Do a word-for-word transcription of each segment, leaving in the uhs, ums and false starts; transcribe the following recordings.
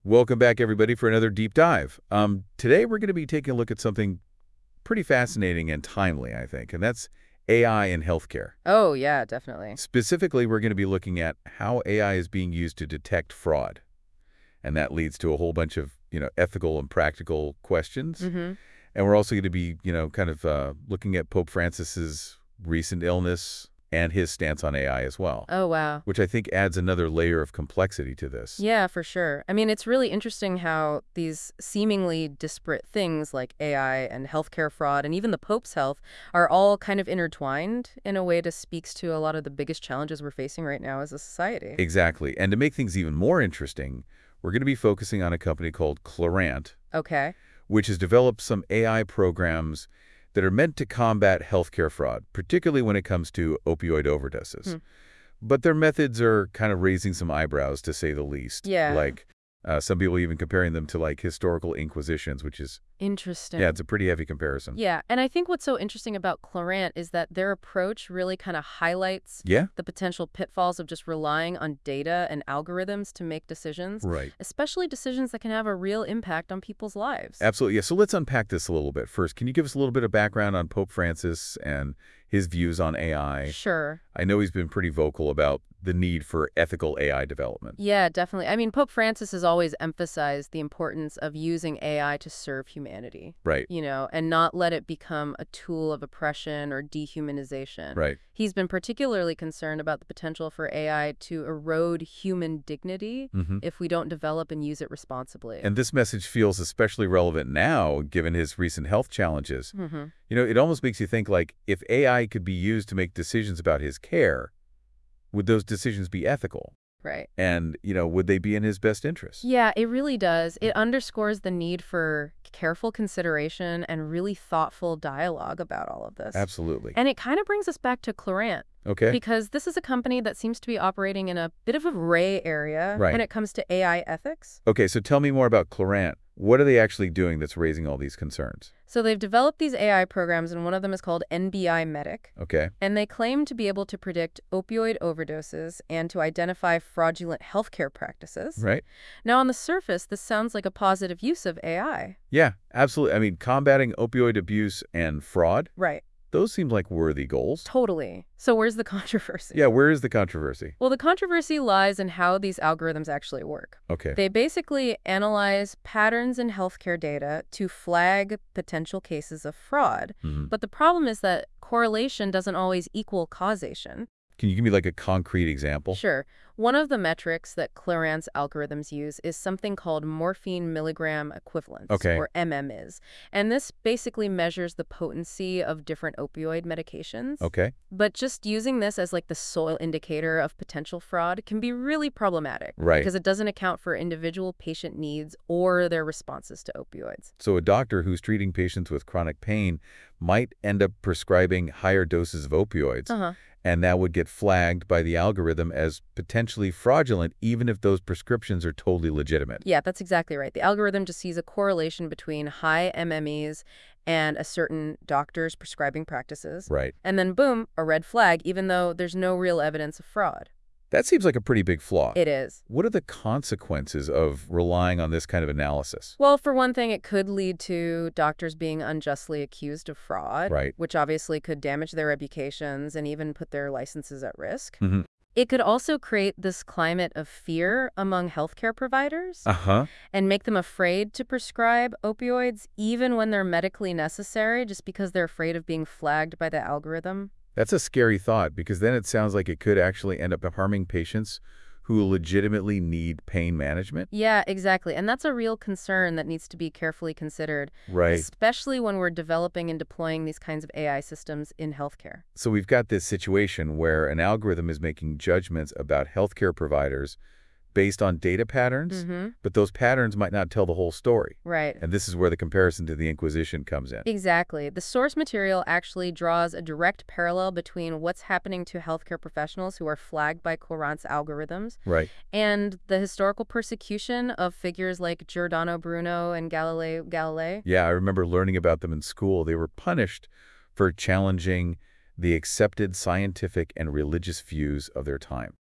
Welcome back, everybody, for another deep dive. Um, today, we're going to be taking a look at something pretty fascinating and timely, I think, and that's A I in healthcare. Oh, yeah, definitely. Specifically, we're going to be looking at how A I is being used to detect fraud, and that leads to a whole bunch of, you know, ethical and practical questions. Mm-hmm. And we're also going to be, you know, kind of uh, looking at Pope Francis's recent illness and his stance on A I as well, Oh, wow. which I think adds another layer of complexity to this. Yeah, for sure. I mean, it's really interesting how these seemingly disparate things like A I and healthcare fraud and even the Pope's health are all kind of intertwined in a way that speaks to a lot of the biggest challenges we're facing right now as a society. Exactly. And to make things even more interesting, we're going to be focusing on a company called Clarant, Okay. which has developed some A I programs that are meant to combat healthcare fraud, particularly when it comes to opioid overdoses. Hmm. But their methods are kind of raising some eyebrows, to say the least. Yeah. Like, uh, some people even comparing them to, like, historical inquisitions, which is, Interesting. yeah, it's a pretty heavy comparison. Yeah, and I think what's so interesting about Clarant is that their approach really kind of highlights Yeah? the potential pitfalls of just relying on data and algorithms to make decisions, Right. especially decisions that can have a real impact on people's lives. Absolutely. Yeah, so let's unpack this a little bit. First, can you give us a little bit of background on Pope Francis and his views on A I? Sure. I know he's been pretty vocal about the need for ethical A I development. Yeah, definitely. I mean, Pope Francis has always emphasized the importance of using A I to serve humanity, Right, you know, and not let it become a tool of oppression or dehumanization. right. He's been particularly concerned about the potential for A I to erode human dignity hmm if we don't develop and use it responsibly. And this message feels especially relevant now, given his recent health challenges. hmm You know, it almost makes you think, like, if A I could be used to make decisions about his care, would those decisions be ethical? Right. And, you know, would they be in his best interest? Yeah, it really does. It underscores the need for careful consideration and really thoughtful dialogue about all of this. Absolutely. And it kind of brings us back to Clarant, Okay. because this is a company that seems to be operating in a bit of a gray area Right. when it comes to A I ethics. Okay, so tell me more about Clarant. What are they actually doing that's raising all these concerns? So they've developed these A I programs, and one of them is called N B I Medic. Okay. And they claim to be able to predict opioid overdoses and to identify fraudulent healthcare practices. Right? Now, on the surface, this sounds like a positive use of A I. Yeah, absolutely. I mean, combating opioid abuse and fraud, Right. those seem like worthy goals. Totally. So where's the controversy? Yeah, where is the controversy? Well, the controversy lies in how these algorithms actually work. Okay. They basically analyze patterns in healthcare data to flag potential cases of fraud. Mhm. But the problem is that correlation doesn't always equal causation. Can you give me like a concrete example? Sure. One of the metrics that Clarant's algorithms use is something called morphine milligram equivalence, Okay. or M M is. And this basically measures the potency of different opioid medications. Okay. But just using this as like the sole indicator of potential fraud can be really problematic. Right. Because it doesn't account for individual patient needs or their responses to opioids. So a doctor who's treating patients with chronic pain might end up prescribing higher doses of opioids, Uh-huh. and that would get flagged by the algorithm as potentially fraudulent, even if those prescriptions are totally legitimate. Yeah, that's exactly right. The algorithm just sees a correlation between high M M Es and a certain doctor's prescribing practices. Right. And then boom, a red flag, even though there's no real evidence of fraud. That seems like a pretty big flaw. It is. What are the consequences of relying on this kind of analysis? Well, for one thing, it could lead to doctors being unjustly accused of fraud, Right. which obviously could damage their reputations and even put their licenses at risk. Mm-hmm. It could also create this climate of fear among healthcare providers Uh-huh. and make them afraid to prescribe opioids even when they're medically necessary, just because they're afraid of being flagged by the algorithm. That's a scary thought, because then it sounds like it could actually end up harming patients who legitimately need pain management. Yeah, exactly. And that's a real concern that needs to be carefully considered, Right. especially when we're developing and deploying these kinds of A I systems in healthcare. So we've got this situation where an algorithm is making judgments about healthcare providers based on data patterns, Mm-hmm. but those patterns might not tell the whole story. Right. And this is where the comparison to the Inquisition comes in. Exactly. The source material actually draws a direct parallel between what's happening to healthcare professionals who are flagged by Clarant's algorithms Right. and the historical persecution of figures like Giordano Bruno and Galileo Galilei. Yeah, I remember learning about them in school. They were punished for challenging the accepted scientific and religious views of their time.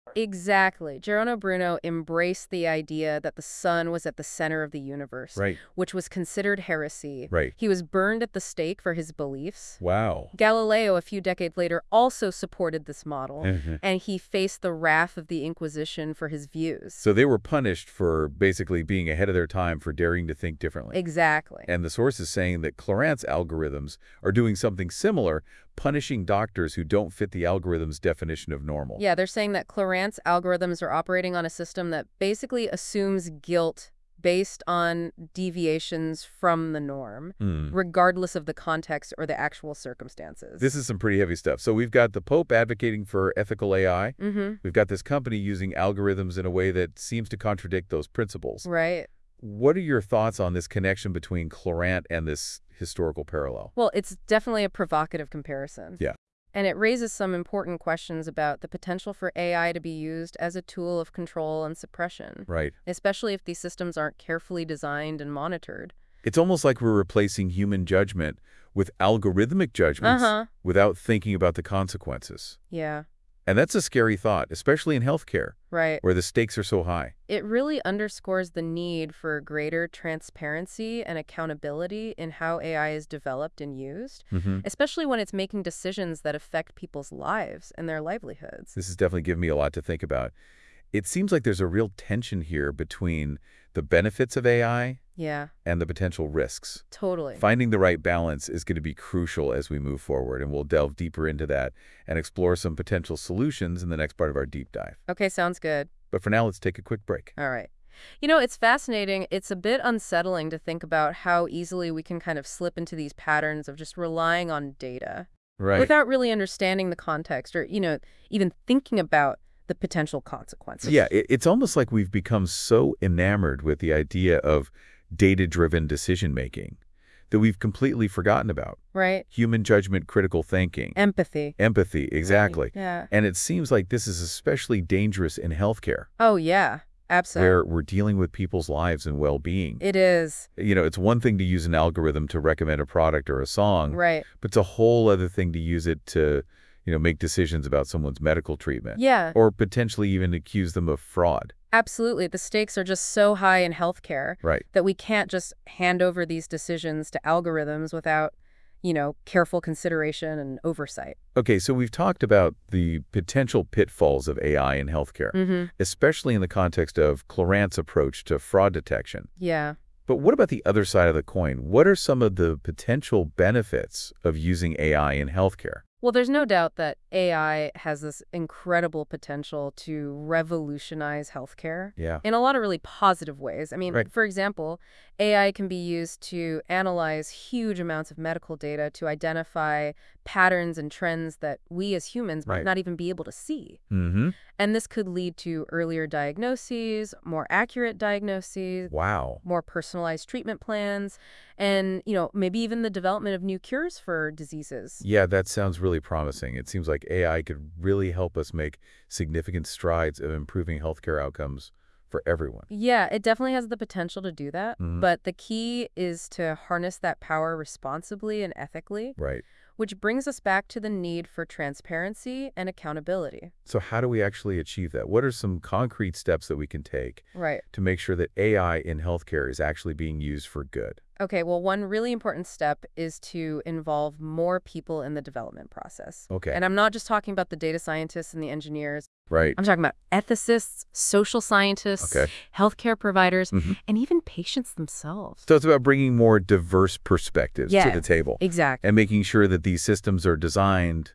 Exactly. Giordano Bruno embraced the idea that the sun was at the center of the universe, Right. which was considered heresy. Right. He was burned at the stake for his beliefs. Wow. Galileo, a few decades later, also supported this model, Mhm. and he faced the wrath of the Inquisition for his views. So they were punished for basically being ahead of their time, for daring to think differently. Exactly. And the source is saying that Clorant's algorithms are doing something similar, punishing doctors who don't fit the algorithm's definition of normal. Yeah, they're saying that Clorant's algorithms are operating on a system that basically assumes guilt based on deviations from the norm, Hmm. regardless of the context or the actual circumstances. This is some pretty heavy stuff. So we've got the Pope advocating for ethical A I. Mm-hmm. We've got this company using algorithms in a way that seems to contradict those principles. Right. What are your thoughts on this connection between Clorant and this historical parallel? Well, it's definitely a provocative comparison. Yeah. And it raises some important questions about the potential for A I to be used as a tool of control and suppression, Right. especially if these systems aren't carefully designed and monitored. It's almost like we're replacing human judgment with algorithmic judgments Uh-huh. without thinking about the consequences. Yeah, And that's a scary thought, especially in healthcare, right. where the stakes are so high. It really underscores the need for greater transparency and accountability in how A I is developed and used, Mm-hmm. especially when it's making decisions that affect people's lives and their livelihoods. This has definitely given me a lot to think about. It seems like there's a real tension here between the benefits of A I Yeah, and the potential risks. totally. Finding the right balance is going to be crucial as we move forward, and we'll delve deeper into that and explore some potential solutions in the next part of our deep dive. Okay, sounds good. But for now, let's take a quick break. All right. You know, it's fascinating. It's a bit unsettling to think about how easily we can kind of slip into these patterns of just relying on data Right. without really understanding the context or, you know, even thinking about the potential consequences. Yeah, it, it's almost like we've become so enamored with the idea of data-driven decision-making that we've completely forgotten about Right? human judgment, critical thinking, Empathy. empathy, exactly. Yeah. And it seems like this is especially dangerous in healthcare, Oh, yeah. Absolutely. where we're dealing with people's lives and well-being. It is. You know, it's one thing to use an algorithm to recommend a product or a song, Right. but it's a whole other thing to use it to, you know, make decisions about someone's medical treatment. Yeah. Or potentially even accuse them of fraud. Absolutely. The stakes are just so high in healthcare Right. that we can't just hand over these decisions to algorithms without, you know, careful consideration and oversight. Okay, so we've talked about the potential pitfalls of A I in healthcare, Mm-hmm. especially in the context of Clorant's approach to fraud detection. Yeah. But what about the other side of the coin? What are some of the potential benefits of using A I in healthcare? Well, there's no doubt that A I has this incredible potential to revolutionize healthcare Yeah. in a lot of really positive ways. I mean, Right. for example, A I can be used to analyze huge amounts of medical data to identify patterns and trends that we as humans might Right. not even be able to see. Mm-hmm. And this could lead to earlier diagnoses, more accurate diagnoses, Wow. more personalized treatment plans, and, you know, maybe even the development of new cures for diseases. Yeah, that sounds really promising. It seems like A I could really help us make significant strides of improving healthcare outcomes for everyone. Yeah, it definitely has the potential to do that, Mhm. but the key is to harness that power responsibly and ethically, Right. which brings us back to the need for transparency and accountability. So how do we actually achieve that? What are some concrete steps that we can take Right. to make sure that A I in healthcare is actually being used for good? Okay, well, one really important step is to involve more people in the development process. Okay. And I'm not just talking about the data scientists and the engineers. Right. I'm talking about ethicists, social scientists, Okay. healthcare providers, Mhm. and even patients themselves. So it's about bringing more diverse perspectives to Yeah, the table Exactly. and making sure that these systems are designed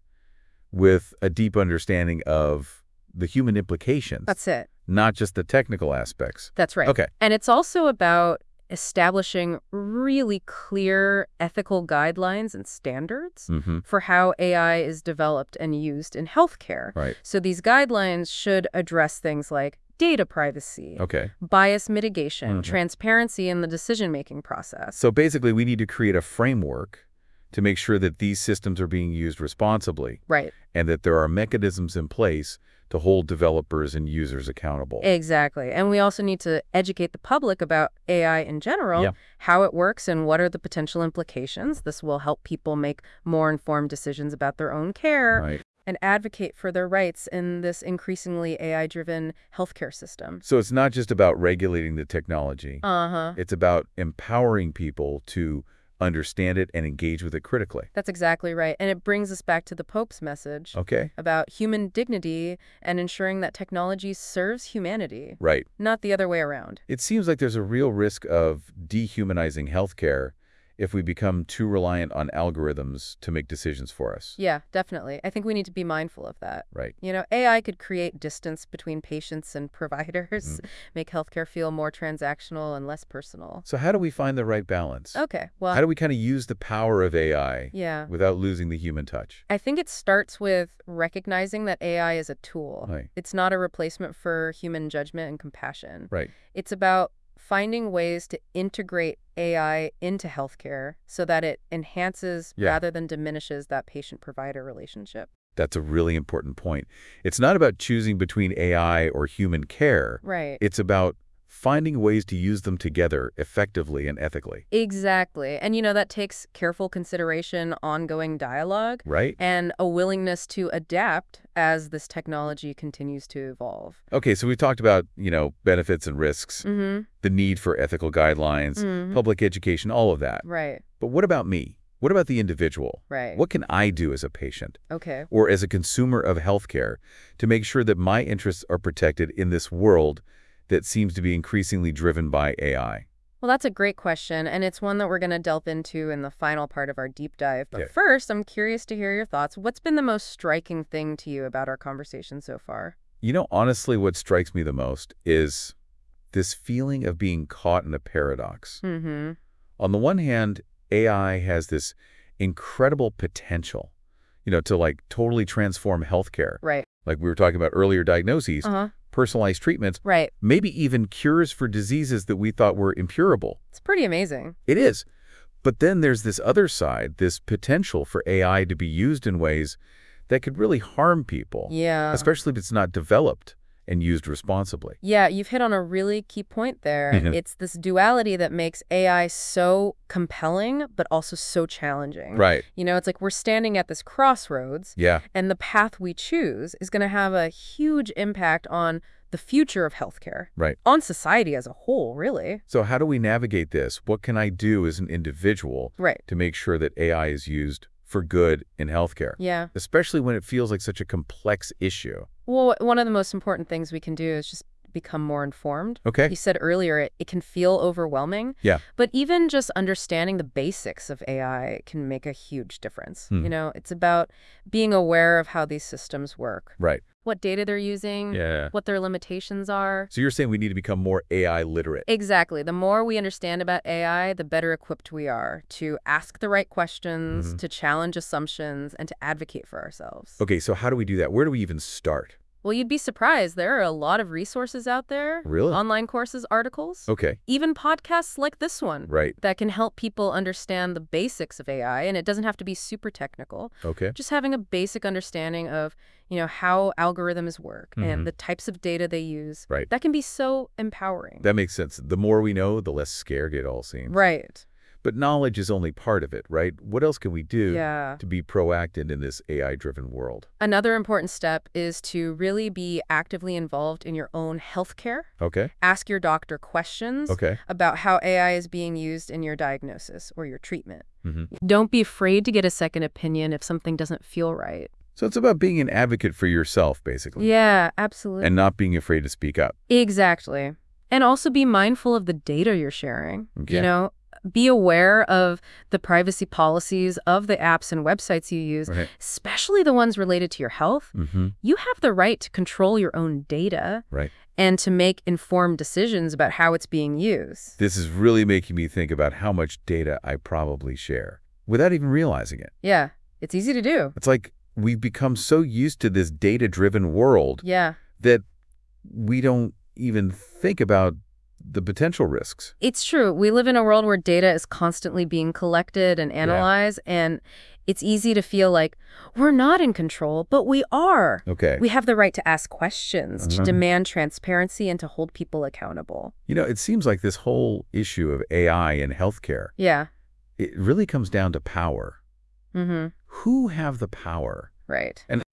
with a deep understanding of the human implications, That's it. not just the technical aspects. That's right. Okay. And it's also about establishing really clear ethical guidelines and standards Mm-hmm. for how A I is developed and used in healthcare. Right. So these guidelines should address things like data privacy, Okay. bias mitigation, Mhm. transparency in the decision-making process. So basically, we need to create a framework to make sure that these systems are being used responsibly Right. and that there are mechanisms in place to hold developers and users accountable. Exactly. And we also need to educate the public about A I in general, Yeah. how it works and what are the potential implications. This will help people make more informed decisions about their own care. Right. and advocate for their rights in this increasingly A I-driven healthcare system. So it's not just about regulating the technology. Uh-huh. It's about empowering people to understand it and engage with it critically. That's exactly right. And it brings us back to the Pope's message Okay. about human dignity and ensuring that technology serves humanity, Right. not the other way around. It seems like there's a real risk of dehumanizing healthcare if we become too reliant on algorithms to make decisions for us. Yeah, definitely. I think we need to be mindful of that. Right. You know, A I could create distance between patients and providers, Mm. make healthcare feel more transactional and less personal. So how do we find the right balance? Okay, well, How do we kind of use the power of A I yeah. without losing the human touch? I think it starts with recognizing that A I is a tool. Right. It's not a replacement for human judgment and compassion. Right. It's about finding ways to integrate A I into healthcare so that it enhances Yeah. rather than diminishes that patient-provider relationship. That's a really important point. It's not about choosing between A I or human care. Right. It's about finding ways to use them together effectively and ethically. Exactly. And, you know, that takes careful consideration, ongoing dialogue, Right? and a willingness to adapt as this technology continues to evolve. Okay, so we've talked about, you know, benefits and risks, Mm-hmm. the need for ethical guidelines, Mm-hmm. public education, all of that. Right. But what about me? What about the individual? Right. What can I do as a patient Okay. or as a consumer of healthcare to make sure that my interests are protected in this world that seems to be increasingly driven by A I? Well, that's a great question, and it's one that we're going to delve into in the final part of our deep dive. But Okay. first, I'm curious to hear your thoughts. What's been the most striking thing to you about our conversation so far? You know, honestly, what strikes me the most is this feeling of being caught in a paradox. Mm-hmm. On the one hand, A I has this incredible potential, you know, to like totally transform healthcare. Right. Like we were talking about earlier, diagnoses, Uh-huh. personalized treatments, Right. maybe even cures for diseases that we thought were incurable. It's pretty amazing. It is. But then there's this other side, this potential for A I to be used in ways that could really harm people, Yeah. especially if it's not developed and used responsibly. Yeah, you've hit on a really key point there. Mhm. It's this duality that makes A I so compelling, but also so challenging. Right. You know, it's like we're standing at this crossroads, Yeah. and the path we choose is going to have a huge impact on the future of healthcare, Right. on society as a whole, really. So how do we navigate this? What can I do as an individual Right. to make sure that A I is used for good in healthcare, Yeah. especially when it feels like such a complex issue? Well, one of the most important things we can do is just become more informed. Okay. You said earlier it, it can feel overwhelming. Yeah. But even just understanding the basics of A I can make a huge difference. Hmm. You know, it's about being aware of how these systems work, Right. what data they're using, Yeah. what their limitations are. So you're saying we need to become more A I literate. Exactly. The more we understand about A I, the better equipped we are to ask the right questions, Mhm. to challenge assumptions, and to advocate for ourselves. Okay, so how do we do that? Where do we even start? Well, you'd be surprised. There are a lot of resources out there. Really? Online courses, articles, Okay. even podcasts like this one Right. that can help people understand the basics of A I. And it doesn't have to be super technical. Okay. Just having a basic understanding of, you know, how algorithms work Mhm. and the types of data they use. Right. That can be so empowering. That makes sense. The more we know, the less scared it all seems. Right. But knowledge is only part of it, right? What else can we do Yeah. to be proactive in this A I-driven world? Another important step is to really be actively involved in your own healthcare. Okay. Ask your doctor questions Okay. about how A I is being used in your diagnosis or your treatment. hmm Don't be afraid to get a second opinion if something doesn't feel right. So it's about being an advocate for yourself, basically, Yeah, absolutely. and not being afraid to speak up. Exactly. And also be mindful of the data you're sharing. Okay. You know, be aware of the privacy policies of the apps and websites you use, Right. especially the ones related to your health. hmm You have the right to control your own data Right. and to make informed decisions about how it's being used. This is really making me think about how much data I probably share without even realizing it. Yeah, it's easy to do. It's like we've become so used to this data-driven world Yeah. that we don't even think about the potential risks. It's true. We live in a world where data is constantly being collected and analyzed, and it's easy to feel like we're not in control, but we are. Okay. We have the right to ask questions, Uh-huh. to demand transparency, and to hold people accountable. You know, it seems like this whole issue of A I in healthcare, Yeah. it really comes down to power. Mm-hmm. Who have the power? Right. And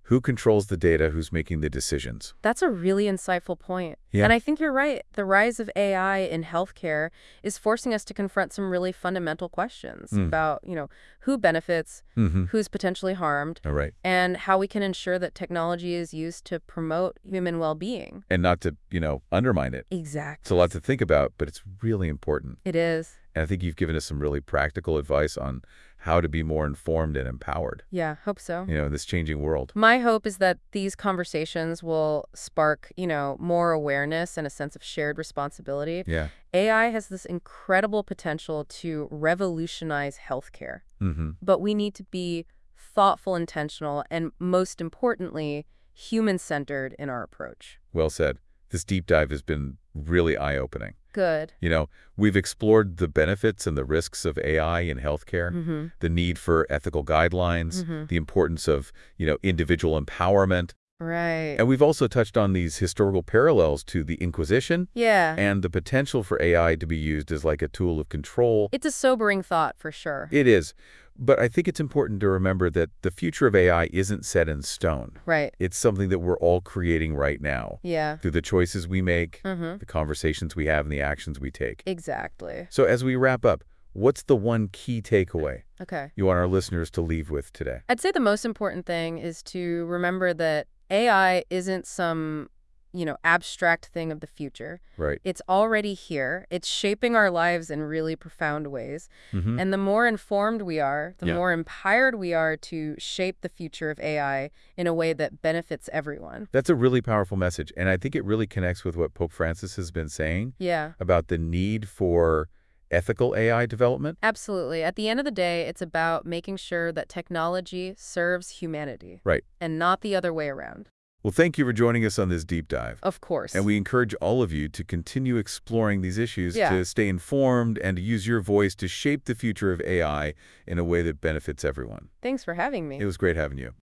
Who controls the data? Who's making the decisions? That's a really insightful point. Yeah. And I think you're right. The rise of A I in healthcare is forcing us to confront some really fundamental questions Mm. about, you know, who benefits, Mm-hmm. who's potentially harmed, All right. and how we can ensure that technology is used to promote human well-being. And not to, you know, undermine it. Exactly. It's a lot to think about, but it's really important. It is. And I think you've given us some really practical advice on how to be more informed and empowered, Yeah, hope so. you know, in this changing world. My hope is that these conversations will spark, you know, more awareness and a sense of shared responsibility. Yeah. A I has this incredible potential to revolutionize healthcare, Mm-hmm. but we need to be thoughtful, intentional, and most importantly, human-centered in our approach. Well said. This deep dive has been really eye-opening. Good. You know, we've explored the benefits and the risks of A I in healthcare, Mm-hmm. the need for ethical guidelines, Mm-hmm. the importance of, you know, individual empowerment. Right. And we've also touched on these historical parallels to the Inquisition Yeah. and the potential for A I to be used as like a tool of control. It's a sobering thought, for sure. It is. But I think it's important to remember that the future of A I isn't set in stone. Right. It's something that we're all creating right now Yeah. through the choices we make, Mm-hmm. the conversations we have, and the actions we take. Exactly. So as we wrap up, what's the one key takeaway Okay. you want our listeners to leave with today? I'd say the most important thing is to remember that A I isn't some, you know, abstract thing of the future. Right. It's already here. It's shaping our lives in really profound ways. Mm-hmm. And the more informed we are, the Yeah. more empowered we are to shape the future of A I in a way that benefits everyone. That's a really powerful message, and I think it really connects with what Pope Francis has been saying Yeah, about the need for ethical A I development. absolutely. At the end of the day, it's about making sure that technology serves humanity. Right. And not the other way around. Well, thank you for joining us on this deep dive. Of course. And we encourage all of you to continue exploring these issues, Yeah. to stay informed, and to use your voice to shape the future of A I in a way that benefits everyone. Thanks for having me. It was great having you.